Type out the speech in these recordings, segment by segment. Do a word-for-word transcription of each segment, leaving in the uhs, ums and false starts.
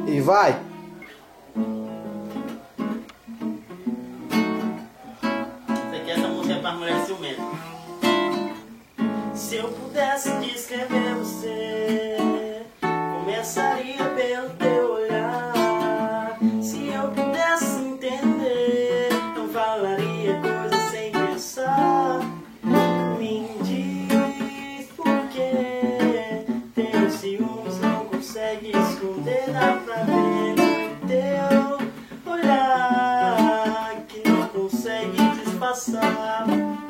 E vai! Você quer essa música para mulher ciumenta? Se eu pudesse descrever você, começaria pelo teu olhar. Se eu pudesse entender, não falaria coisas sem pensar. Me diz por que teus ciúmes não consegue esconder. Dá pra ver no teu olhar que não consegue disfarçar.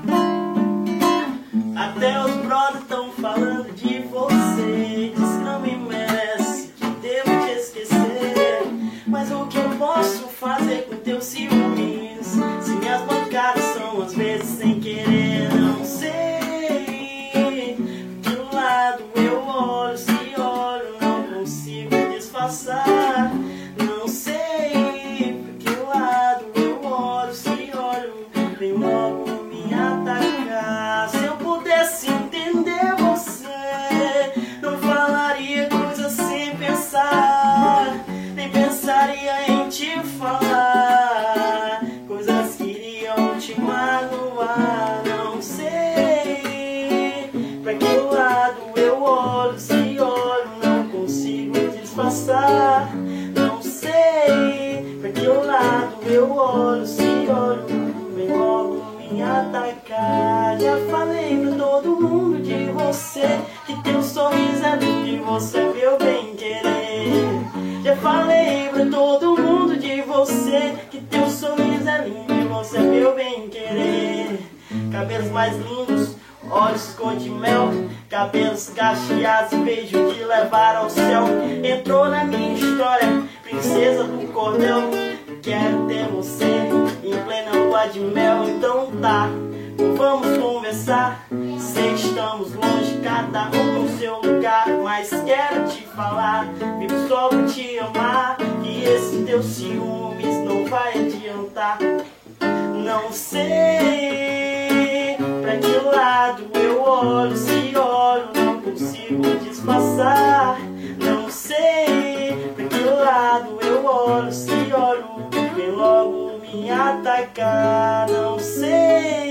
Até os brothers estão falando de você. Diz que não me merece, que devo te esquecer. Mas o que eu posso fazer com teus ciúmes? Se minhas bancadas são às vezes sem querer. Não sei de que lado eu olho. Se olho não consigo disfarçar. Não sei de que lado eu olho. Se olho vem logo me atacar. Se eu pudesse entender você, não falaria coisas sem pensar. Nem pensaria em te falar coisas que iriam te magoar. Não sei pra que lado eu olho. Se olho não consigo disfarçar. Não sei pra que lado eu olho. Se olho vem logo me atacar. Já falei pra todo mundo de você, que teu sorriso é lindo, que você é meu bem querer. Já falei pra todo mundo de você, que teu sorriso é lindo, que você é meu bem querer. Cabelos mais lindos, olhos cor de mel, cabelos cacheados, beijo que levaram ao céu. Entrou na minha história, princesa do cordel. Quero ter você em plena lua de mel. Então tá, vamos conversar. Sei que estamos longe, cada um no seu lugar, mas quero te falar, vivo só pra te amar. E esse teu ciúmes não vai adiantar. Não sei pra que lado eu olho. Se olho não consigo disfarçar. Não sei pra que lado eu olho. Se olho vem logo me atacar. Não sei.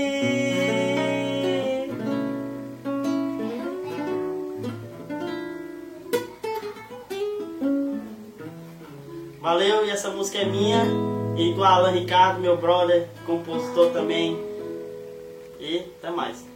Valeu, e essa música é minha e do Alan Ricardo, meu brother, compositor também. E até mais.